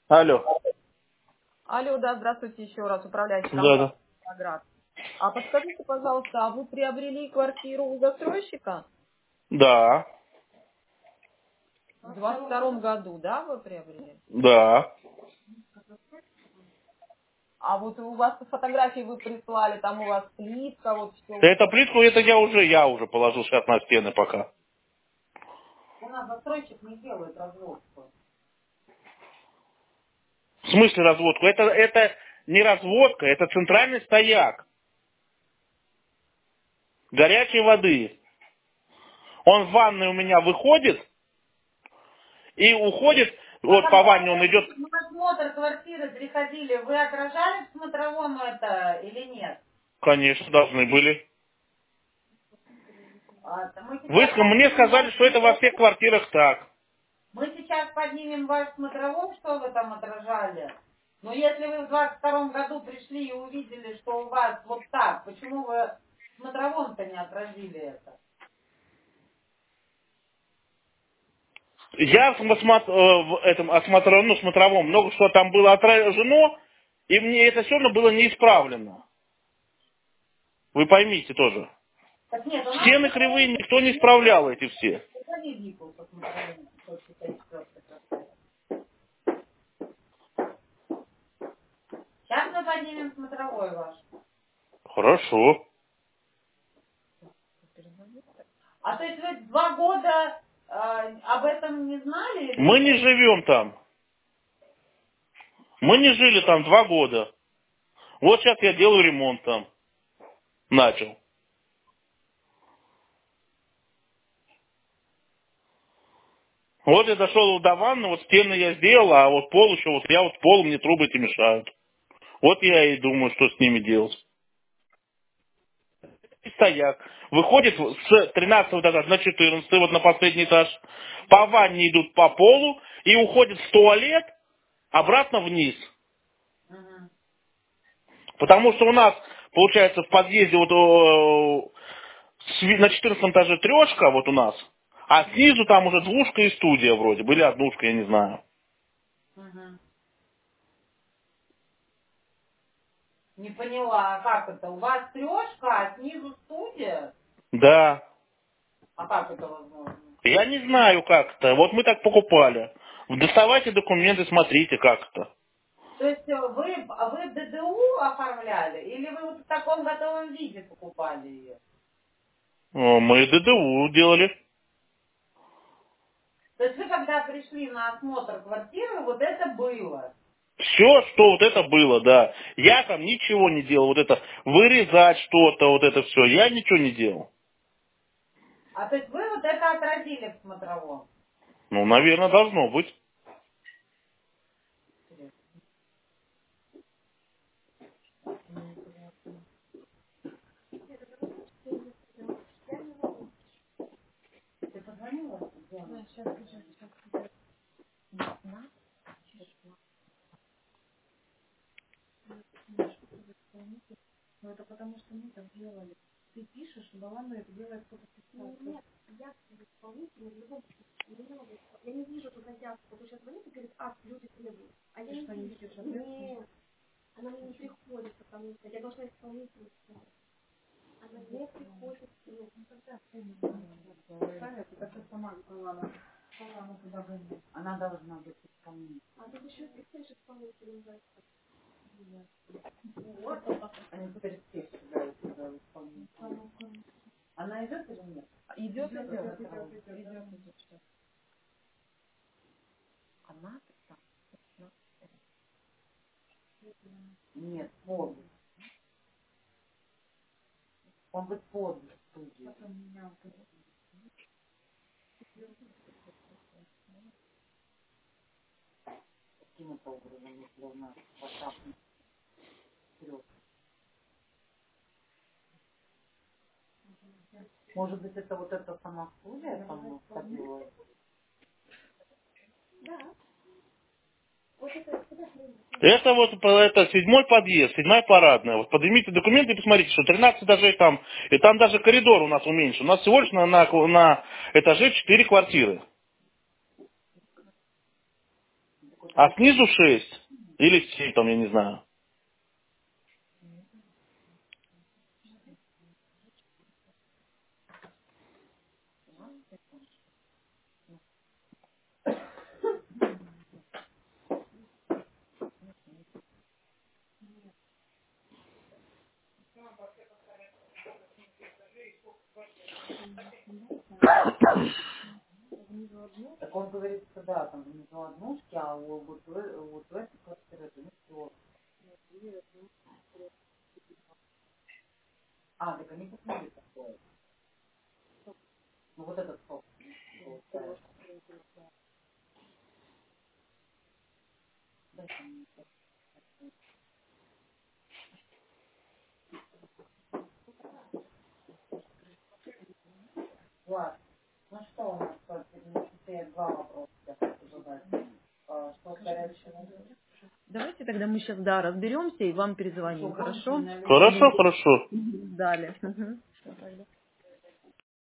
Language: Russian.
Алло. Алло, да, здравствуйте еще раз, управляющий Да, компанией да. «Виноград». А подскажите, пожалуйста, а вы приобрели квартиру у застройщика? Да. В 22 году, да, вы приобрели? Да. А вот у вас фотографии вы прислали, там у вас плитка, вот все вот Это это. плитку, это я уже положу сейчас на стены пока. У нас застройщик не делает разводку. В смысле разводку? Это не разводка, это центральный стояк горячей воды. Он в ванной у меня выходит и уходит, А вот по когда ванне он идет. вы на осмотр квартиры приходили, вы отражали в смотровом это или нет? Конечно, должны были. Мы Вы сейчас мне поднимем сказали, ваш что это во смотровой. всех квартирах так. Мы сейчас поднимем ваш смотровой, что вы там отражали. Но если вы в 22 году пришли и увидели, что у вас вот так, почему вы в смотровом-то не отразили это? Я в этом смотровом много что там было отражено, и мне это все равно было неисправлено. Вы поймите тоже. Так нет, у нас Стены кривые смотровой никто не исправлял эти все. Вику по смотровому, 564 квартире. Сейчас мы поднимем смотровой ваш. Хорошо. А то есть вы 2 года об этом не знали или Мы не нет? живем там. Мы не жили там 2 года. Вот сейчас я делаю ремонт там. Начал. Вот я дошел до ванны, вот стены я сделал, а вот пол еще, вот я вот пол, мне трубы эти мешают. Вот я и думаю, что с ними делать. И стояк. Выходит с 13 этажа на 14, вот на последний этаж. По ванне идут по полу и уходит в туалет обратно вниз. Мгм. Потому что у нас, получается, в подъезде вот на 14 этаже трешка вот у нас, а снизу там уже двушка и студия вроде, были однушка, я не знаю. Мгм. Не поняла, а как это? У вас трешка, а снизу студия? Да. А как это возможно? Я не знаю как это. Вот мы так покупали. Доставайте документы, смотрите как это. То есть вы ДДУ оформляли или вы вот в таком готовом виде покупали ее? Мы ДДУ делали. То есть вы когда пришли на осмотр квартиры, вот это было. Все, что вот это было, да. Я там ничего не делал. Вот это вырезать что-то, вот это все. Я ничего не делал. А то есть вы вот это отразили в смотровом? Ну, наверное, должно быть. Ты позвонила? Да, сейчас уже. Ну это потому что мы так делали. Ты пишешь, Балану это делает кто-то специально. Нет, я исполнитель в любом случае. Я не вижу туда явку. Вот сейчас звонит и говорит, люди требуют. А я не вижу. Нет, она мне не приходит, потому что я должна исполнителю сказать. Она не приходит. Ну, когда ты не знаешь, это ты сама Балану туда гонит. Она должна быть исполнителем. А тут еще пишешь исполнителем. Вот, они теперь все сюда исполнитель. Она идет или нет? Идет. Она? Нет, подле. Он быть подле студии. Каким-то образом, если она посадка вперед. Может быть, это вот эта сама студия там ходила? Да. Вот это куда хрень? Это вот это 7-й подъезд, 7-я парадная. Вот поднимите документы и посмотрите, что 13 этажей там. И там даже коридор у нас уменьшен. У нас всего лишь на этаже 4 квартиры. А снизу 6 или 7, там, я не знаю. Внизу одну. Так он говорит, что да, там внизу однушки, а вот в этой квартире это не все. Нет, две одну. А, так они купили такое. Ну вот этот собственник, получается. Дай ко мне это. Влад, ну что у нас теперь два вопроса я хочу задать. Что с горячим? Давайте тогда мы сейчас, да, разберемся и вам перезвоним, хорошо? Хорошо, хорошо. Далее. Все тогда.